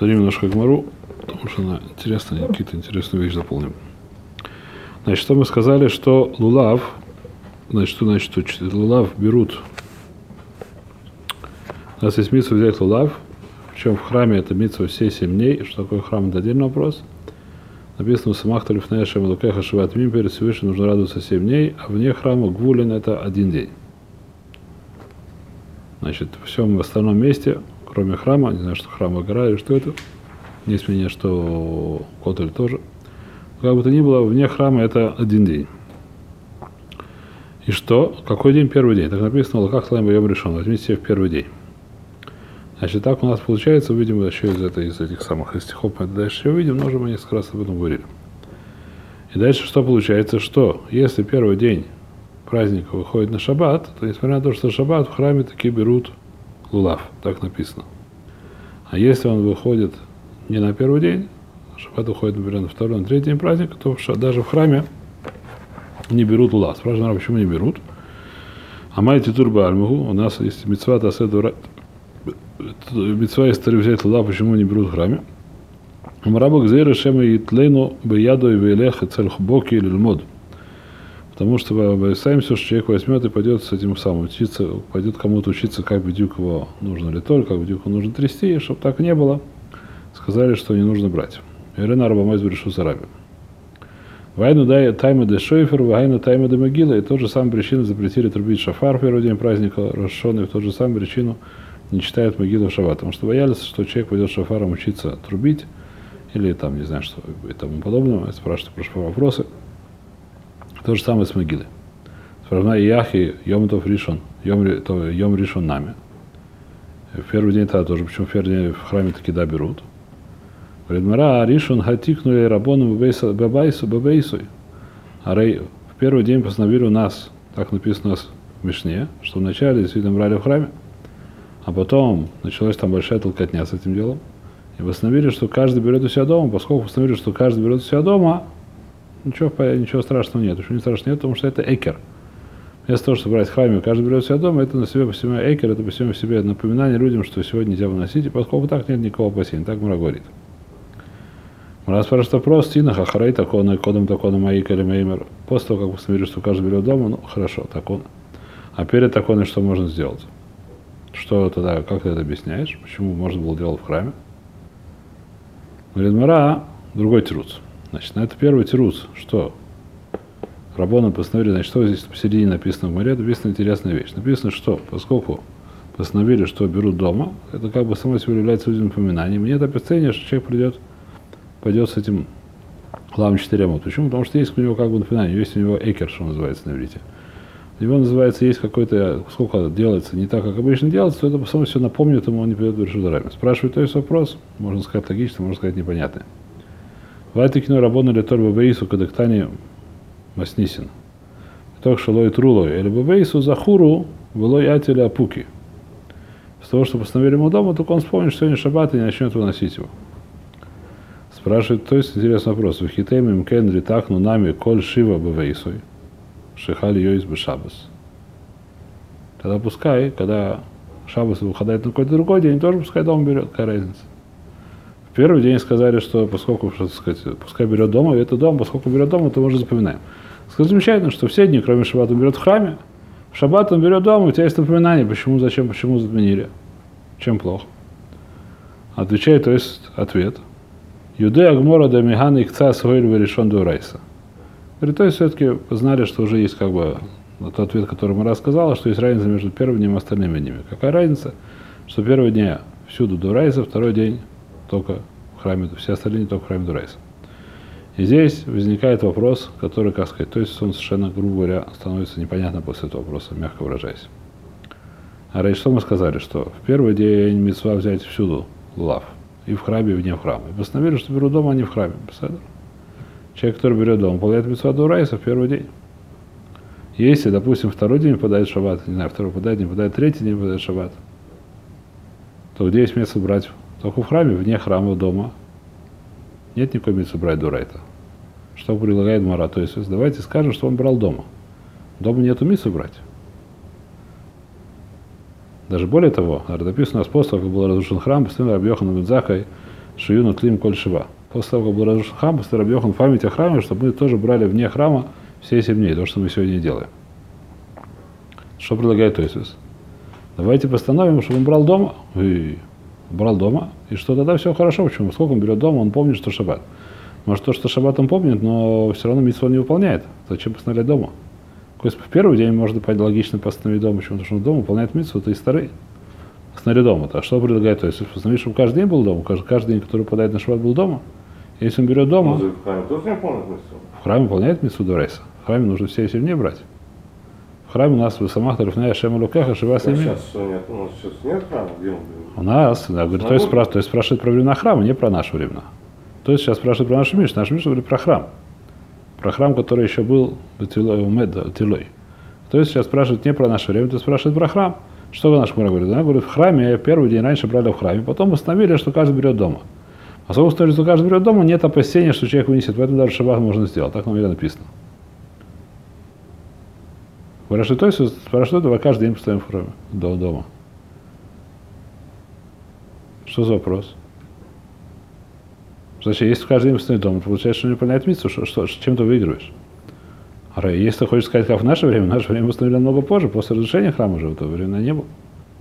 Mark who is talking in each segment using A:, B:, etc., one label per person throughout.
A: Посмотрим немножко Гмару, потому что она интересная, какие-то интересные вещи заполним. Значит, что мы сказали, что лулав, значит, что значит, что лулав берут. У нас есть митцва взять лулав, причем в храме это митцва все 7 дней. Что такое храм, это отдельный вопрос. Написано в самах Талифная Шем Лукеха Шиват Мим, перед Всевышним нужно радоваться 7 дней, а вне храма Гвулин это 1 день. Значит, в всем остальном месте, кроме храма, не знаю, что храм гора или что это, есть мнение, что Котель тоже. Как бы то ни было, вне храма это 1 день. И что? Какой день? Первый день. Так написано, Лаках Лайм Йом Ришон, возьмите себе в первый день. Значит, так у нас получается, увидим еще из этих самых стихов, мы дальше еще увидим, но уже мы несколько раз об этом говорили. И дальше что получается? Что если первый день праздника выходит на шаббат, то несмотря на то, что шаббат, в храме таки берут лулав, так написано. А если он выходит не на первый день, шаббат уходит, например, на второй, на третий день праздника, то даже в храме не берут лулав. Спрашивают, почему не берут? А майти турба альмуху, у нас есть митцва таседура, митцва истории взять лулав, почему не берут в храме? Мрабок зейра шема и тлейну беяду и вейлех и цельхбоки или льмод. Потому что мы боимся, что человек возьмет и пойдет с этим самым учиться, пойдет кому-то учиться, как бедюк его нужно литоль, как бедюк его нужно трясти, и чтобы так не было, сказали, что не нужно брать. Ирена Рабамайз Брешу Сараби. Вайну дай тайма де шойфер, вайну тайма де могила, и тот же самую причину запретили трубить шафар в первый день праздника Рошона, и в тот же самую причину не читают могилу в шаббат, потому что боялись, что человек пойдет шафаром учиться трубить, или там, не знаю, что и тому подобное, я спрашиваю про вопросы. То же самое с могилой. Спрашиваю, Яхи, Йом-Тов Ришон, Йом Ришон нами. В первый день тогда тоже, почему в первый день в храме таки да берут. Говорит, Мара, Ришон хатикнули рабону бабейсуй. А в первый день постановили у нас, так написано у нас в Мишне, что вначале действительно брали в храме, а потом началась там большая толкотня с этим делом. И постановили, что каждый берет у себя дома, поскольку постановили, что каждый берет у себя дома, ничего страшного нет. Почему не страшного нет? Потому что это экер. Вместо того, чтобы брать в храме, каждый берет у себя дома, это на себе по себе экер, это по себе напоминание людям, что сегодня нельзя выносить, и поскольку так нет никакого опасения. Так Мара говорит. Мара спрашивает вопрос, Тинах, Ахарей, такона, кодом, такона, маик или меймер. После того, как постановили, что каждый берет дома, ну хорошо, такон. А перед таконой что можно сделать? Что тогда, как ты это объясняешь? Почему можно было делать в храме? Говорит Мара, другой тируц. Значит, на это первый тируц, что рабоны постановили, значит, что здесь посередине написано в Море, написана интересная вещь. Написано, что поскольку постановили, что берут дома, это как бы само себе является напоминанием. Нет опасения, что человек пойдет с этим главным 4 мод. Почему? Потому что есть у него как бы напоминание, есть у него экер, что называется на иврите. У него называется, есть какой-то, сколько делается не так, как обычно делается, то это само все напомнит ему, он не придет в Решут Рами. Спрашивает, то есть вопрос, можно сказать логично, можно сказать непонятный. Вайтыкину рабону литоль бабейсу кадактани маснисин. Ток шалой трулой, или бабейсу захуру вылой ателя апуки. С того, что постановили ему дома, только он вспомнит, что сегодня шаббат и не начнет выносить его. Спрашивает, то есть интересный вопрос. Вихитейм им кен ритахну нами коль шива бабейсой. Шихали йойс бешабас. Тогда пускай, когда шаббас выходит на какой-то другой день, тоже пускай дома берет, какая разница. В первый день сказали, что поскольку, что сказать, пускай берет дома, и это дом, поскольку берет дома, то мы уже запоминаем. Сказать замечательно, что все дни, кроме шаббата, он берет в храме, в шаббат он берет дома, у тебя есть напоминание, почему, зачем, почему заменили, чем плохо. Отвечает, то есть ответ. Юдей Агмора да Мигана Икца Сойльва решен до Райса. Говорит, то есть все-таки знали, что уже есть как бы тот ответ, который мы рассказали, что есть разница между первым днем и остальными днями. Какая разница? Что первый день всюду до Райса, второй день только в храме, все остальные только в храме до Райса. И здесь возникает вопрос, который, как сказать, то есть он совершенно, грубо говоря, становится непонятно после этого вопроса, мягко выражаясь. А раньше что мы сказали, что в первый день мицва взять всюду лав, и в храме, и вне в храме. И постановили, что берут дома, а не в храме. Человек, который берет дома, выполняет мицва до Райса в первый день. Если, допустим, второй день выпадает шаббат, не знаю, второй выпадает, не выпадает, третий день выпадает шаббат, то где есть место брать? Только в храме, вне храма, дома. Нет никакой митцвы брать до Райта. Что предлагает Мара? То есть давайте скажем, что он брал дома. Дома нету митцвы брать. Даже более того, написано у нас после, как был разрушен храм, постоянно Рабби Йоханан бен Закхай Шиюна Тлим Коль Шива. После того, как был разрушен храм, после Раби Йохан в память о храме, чтобы мы тоже брали вне храма все 7 дней, то, что мы сегодня делаем. Что предлагает Тойсус? Давайте постановим, чтобы он брал дома. И брал дома. И что тогда все хорошо. Почему? Сколько он берет дома, он помнит, что шаббат. Может, то, что шаббат он помнит, но все равно мицву он не выполняет. Зачем постановлять дома? В первый день можно логично постановить дома. Почему? Потому что он дома выполняет мицву, это и старый. Постановили дома. А что предлагает Тойсус? Постановить, чтобы каждый день был дома. Каждый день, который выпадает на шаббат, был дома. Если он берет дома...
B: В храме тоже не выполняет мицву?
A: В храме выполняет мицву дорайса. В храме нужно все 7 дней брать. В храме у нас в самах Тарифная Шема Лукеха Шива Семи.
B: Сейчас нет, у нас сейчас нет храма, где он?
A: У нас, да, говорит, то есть спрашивает про времена храма, не про наши времена. То есть сейчас спрашивает про нашу Мишу. Наша Миша говорит про храм. Про храм, который еще был Тилой. То есть сейчас спрашивает не про наше время, то спрашивает про храм. Что наш Мура говорит? Она говорит, в храме первый день раньше брали в храме, потом установили, что каждый берет дома. А если установили, что каждый берет дома, нет опасения, что человек вынесет, поэтому даже шаббат можно сделать. Так нам и написано. Хорошо, то есть спрашивают, давай каждый день поставим в храме дома. Что за вопрос? Значит, если каждый день постоит дома, получается, что не выполняет мицву, чем ты выигрываешь? Если ты хочешь сказать, как в наше время установили намного позже, после разрушения храма уже в то время не было.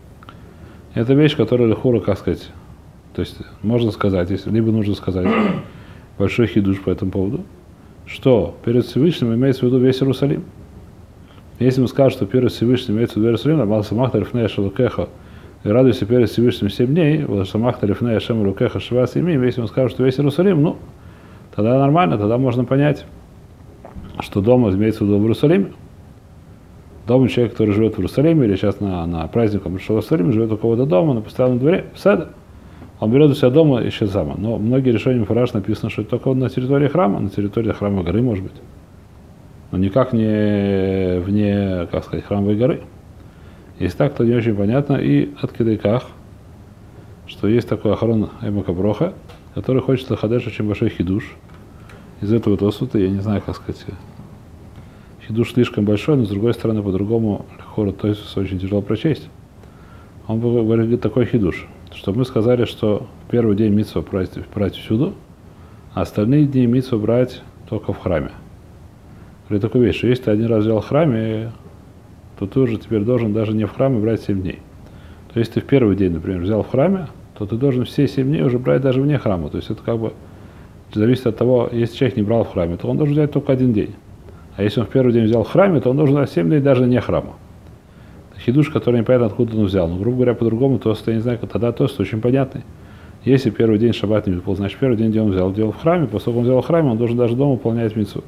A: Это вещь, которая легко, как сказать, то есть можно сказать, если либо нужно сказать большой хидуш по этому поводу, что перед Всевышним имеется в виду весь Иерусалим. Если мы скажем, что перед Всевышним имеется в виду Иерусалим, Амал Самах Тарифнея Шалукеха, и радуйся перед Всевышним 7 дней, Самах Тарифнея Шема Лукеха Шива Семи, если мы скажем, что весь Иерусалим, ну, тогда нормально, тогда можно понять, что дома имеется в виду в Иерусалиме. Дома человек, который живет в Иерусалиме, или сейчас на праздник он пришел в Иерусалим, живет у кого-то дома, на постоянном дворе, в саде. Он берет у себя дома еще сам. Но многие решения Мифараш написано, что это только на территории храма, на территории храмовой горы, может быть. Но никак не вне, как сказать, храмовой горы. Если так, то не очень понятно. И от Кедайках, что есть такой Ахарон Эмака Броха, который хочет лахадеш очень большой хидуш. Из этого Тосута, я не знаю, как сказать, хидуш слишком большой, но с другой стороны, по-другому, Хору Тосуса очень тяжело прочесть. Он говорит такой хидуш, что мы сказали, что первый день мицва брать всюду, а остальные дни мицва брать только в храме. Говорит такую вещь, что если ты один раз взял в храме, то ты уже теперь должен даже не в храме брать 7 дней. То есть ты в первый день, например, взял в храме, то ты должен все 7 дней уже брать даже вне храма. То есть это как бы зависит от того, если человек не брал в храме, то он должен взять только один день. А если он в первый день взял в храме, то он должен взять 7 дней даже не храма. Это хидуш, который непонятно откуда он взял. Но, грубо говоря, по-другому, то я не знаю, тогда тост очень понятный. Если первый день шаббат не выполнил, значит первый день, где он взял, делал в храме, после того, как он взял в храме, он должен даже дома выполнять мицву.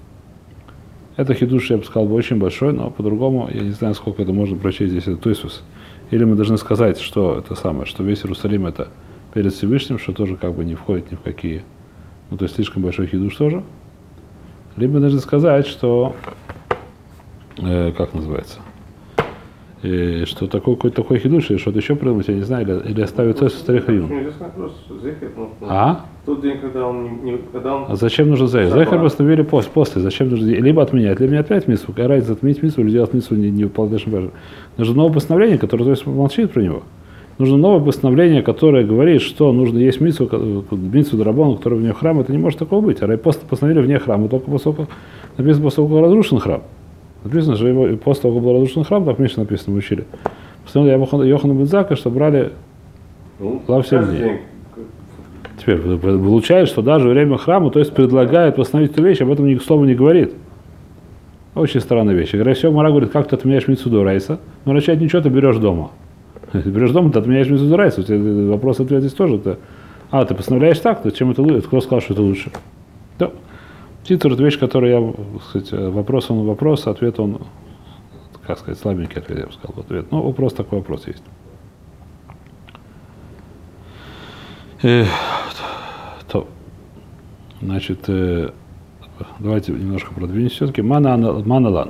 A: Это хидуш, я бы сказал, очень большой, но по-другому, я не знаю, сколько это можно прочесть здесь, это Тойсус. Или мы должны сказать, что это самое, что весь Иерусалим это перед Всевышним, что тоже как бы не входит ни в какие, ну то есть слишком большой хидуш тоже. Либо мы должны сказать, что, как называется, что какой-то такой хидуш, или что-то еще придумать, я не знаю, или оставить Тойсус старых Аюн.
B: Тот день, когда он когда он...
A: А зачем нужно зехер? Зехер восстановили после. Зачем нужно либо отменять, либо не отменять мицву. Какая разница, отменить мицву или делать мицву не выполняешь. Нужно новое постановление, которое, то есть, молчит про него. Нужно новое постановление, которое говорит, что нужно есть мицву дарабон, который вне храма. Это не может такого быть. А просто постановили вне храма, только после того, написано, после того, как разрушен храм. Написано, что его, после того, как был разрушен храм, так в Мишне написано, мы учили. Постановили Йохана бен Заккай, что брали лав 7 дней. Теперь получается, что даже во время храма, то есть предлагает восстановить эту вещь, об этом ни слова не говорит. Очень странная вещь. Говоря, все, Мара говорит, как ты отменяешь мицву дорайса, но начать ничего ты берешь дома. Если берешь дома, ты отменяешь мицву дорайса. У тебя вопрос-ответ здесь тоже. Ты постановляешь так, то чем это лучше? Кто сказал, что это лучше? Да. Титр — это вещь, которую я, так сказать, вопрос он вопрос, ответ он, как сказать, слабенький ответ, я бы сказал, ответ. Но вопрос такой вопрос есть. То, значит, давайте немножко продвинемся все-таки. Маналан.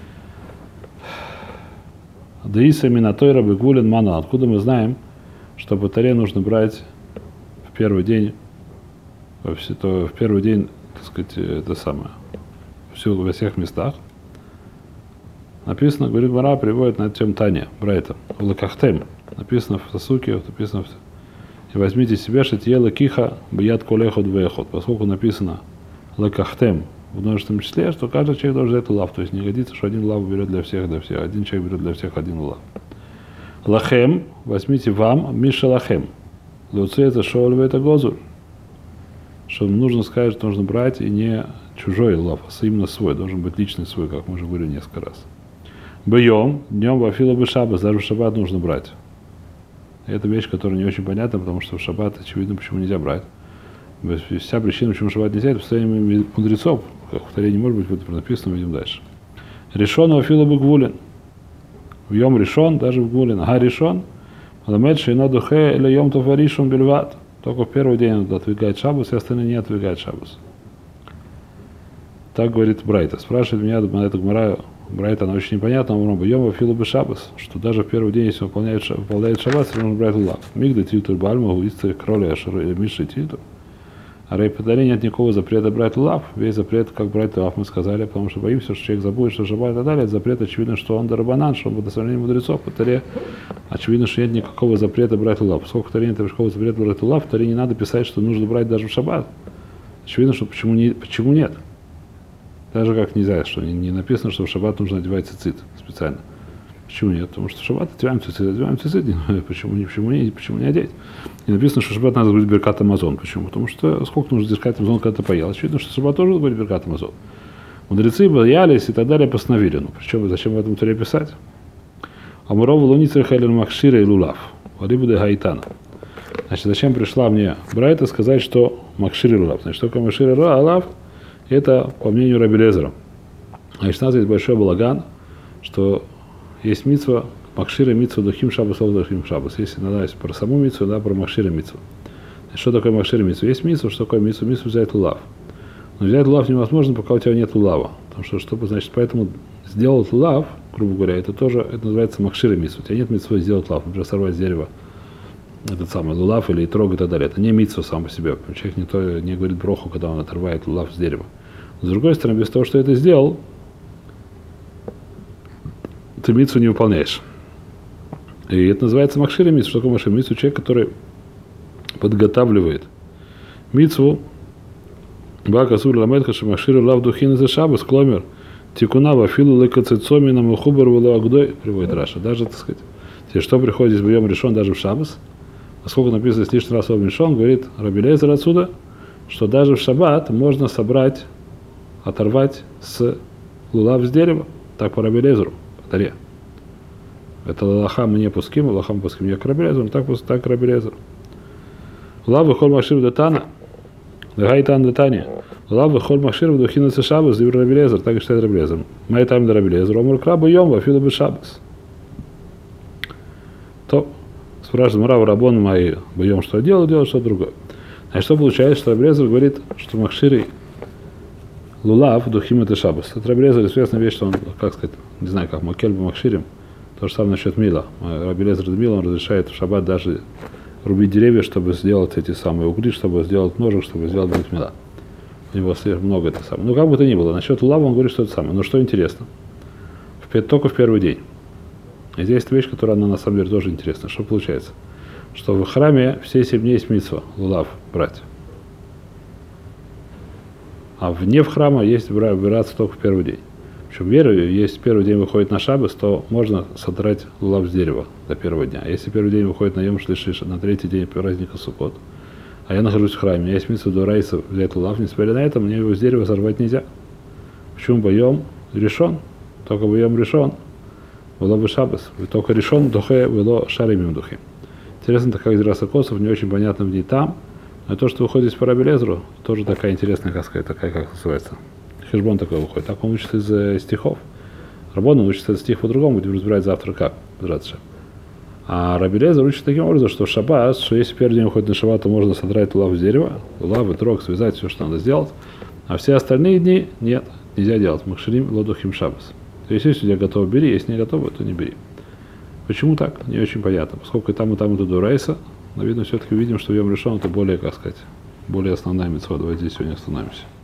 A: Деиса минатойра бегулин маналан. Откуда мы знаем, что по Торе нужно брать в первый день, так сказать, это самое, во всех местах. Написано, говорит Мара, приводит на тем Таня, Брайта, в Лакахтем. Написано в Сасуке, написано в и возьмите себе шатье лакиха бьят колехот вехот, поскольку написано лакахтем в множественном числе, что каждый человек должен взять лав, то есть не годится, что один лав берет для всех, один человек берет для всех один лав. Лахем, возьмите вам, Миша лахем, луце это шоуль это гозур, что нужно сказать, что нужно брать и не чужой лав, а именно свой, должен быть личный свой, как мы уже говорили несколько раз. Бьем, днем вафила бы шаббас, даже в шаббат нужно брать. Это вещь, которая не очень понятна, потому что в шаббат, очевидно, почему нельзя брать. Вся причина, почему шаббат нельзя, это постоянно мудрецов, как в Торе не может быть, будет написано, видим дальше. Решон вафила бы гвулин. Йом решон, даже в гвулин. Ага, решон. Аламед шейно духе или йом тов аришон бельват. Только в первый день он отвергает шаббас, и остальные не отвергают шаббас. Так говорит Брайта. Спрашивает меня на эту гмара. Брайта, она очень непонятна. Он говорит, йом вафила бы шаббас, что даже в первый день, если он выполняет шаббас, нужно брать лав. Мигда тильтур бальма, гуисты кроли, ашер или миши тильтур. А рейпатаре нет никакого запрета брать лав. Весь запрет, как брать лав, мы сказали, потому что боимся, что человек забудет, что шаббат и так далее. Это запрет, очевидно, что он дарабанан, что он благословение мудрецов. По Торе очевидно, что нет никакого запрета брать лав. Поскольку в Торе нет никакого запрета брать лав, в Торе не надо писать, что нужно брать даже в шаббат. Очевидно, что почему нет. Даже как нельзя, что не написано, что в шаббат нужно одевать цицит специально. Почему нет? Потому что в шаббат одеваем цицит. Почему не одеть? И написано, что в шаббат надо быть беркат Амазон. Почему? Потому что сколько нужно держать Амазон, когда ты поел? Очевидно, что в шаббат тоже будет беркат Амазон. Мудрецы боялись и так далее постановили. Ну, причем, зачем в этом Торе писать? Амуров луницер хайлер махшира и лулав. Валибуде гайтана. Значит, зачем пришла мне Брайта сказать, что махшир и лулав? Значит, только махшир и лулав, это по мнению Раби Лезера. Значит, у нас есть большой балаган, что есть мицва, махшира мицва духим шаббас, духим шаббас. Если надо про саму мицву, да, про махшира мицву. Что такое махшира мицву? Есть мицва, что такое мицву? Мицву взять лулав. Но взять лулав невозможно, пока у тебя нет лулава. Потому что, чтобы, значит, поэтому сделать лулав, грубо говоря, это называется махшира мицву. У тебя нет мицвы сделать лулав, например, сорвать с дерева этот самый лулав или трог и так далее. Это не мицва сам по себе. Человек не говорит броху, когда он отрывает лулав с дерева. С другой стороны, без того, что это сделал, ты мицву не выполняешь. И это называется махшира мицву. Что такое махшира мицву? Человек, который подготавливает мицву, бака сур ламедха шамахшира лав духин за шабас, кломер, тикуна вафилу лекацицоми на мухубар вала агдой, приводит Раша. Даже, так сказать, что приходит из боем решен даже в шабас, поскольку написано лишний раз об решен, говорит Раби Лезер отсюда, что даже в шаббат можно собрать, оторвать с лулав с дерева. Так по Раби Лезеру, по Торе. Это лахам не пуским, лахам пуским не к Раби Лезеру, так Раби Лезер. Лав выхоль махшир датана, гайтан датани. Лав выхоль махшир духина с шабас, дивер Раби Лезер, так и считает Раби Лезер. Май там до Раби Лезер, омр краба йом, вафилу бы шабас. То спрашивает Мурава Рабон мои боем, что делать что другое. Значит, что получается, что Раби Лезер говорит, что махширы лулав духим это шабас. Это Раби Лезер известная вещь, что он, как сказать, не знаю, как макель бы махширим. То же самое насчет мила. Раби Лезер мила, он разрешает в шаббат даже рубить деревья, чтобы сделать эти самые угли, чтобы сделать ножик, чтобы сделать брит мила. У него много это самое. Ну, как бы то ни было. Насчет лулава он говорит, что это самое. Но что интересно? Только в первый день. И здесь есть вещь, которая она на самом деле тоже интересна. Что получается? Что в храме все 7 дней есть мицва лулав брать. А вне в храма есть браться только в первый день. Причем если первый день выходит на шаббас, то можно содрать лулав с дерева до первого дня. Если первый день выходит на йом шлиши, на третий день праздника Суккот, а я нахожусь в храме, я есть мицва до райса взять лулав, несмотря на это, мне его с дерева сорвать нельзя. Почему боем решен? Только боем решен. Было бы шаббас. Только решен духе, было шаримим духе. Интересно, такая из Расакосов, не очень понятно где там. Но то, что выходит по Раби Лезеру, тоже такая интересная, как сказать, такая, как называется. Хешбон такой выходит. Так он учится из стихов. Рабон учится из стих по-другому, будем разбирать завтра как. А Раби Лезер учит таким образом, что в шаббат, что если первый день выходит на шаббат, то можно содрать лулав с дерева, лулав и трог, связать все, что надо сделать. А все остальные дни нет, нельзя делать. Махширим лодухим шаббас. То есть, если у тебя готово, бери, если не готово, то не бери. Почему так? Не очень понятно. Поскольку и там это до райса, но видно, все-таки видим, что в Йом Ришон это более, как сказать, более основная мицва. Давайте здесь сегодня остановимся.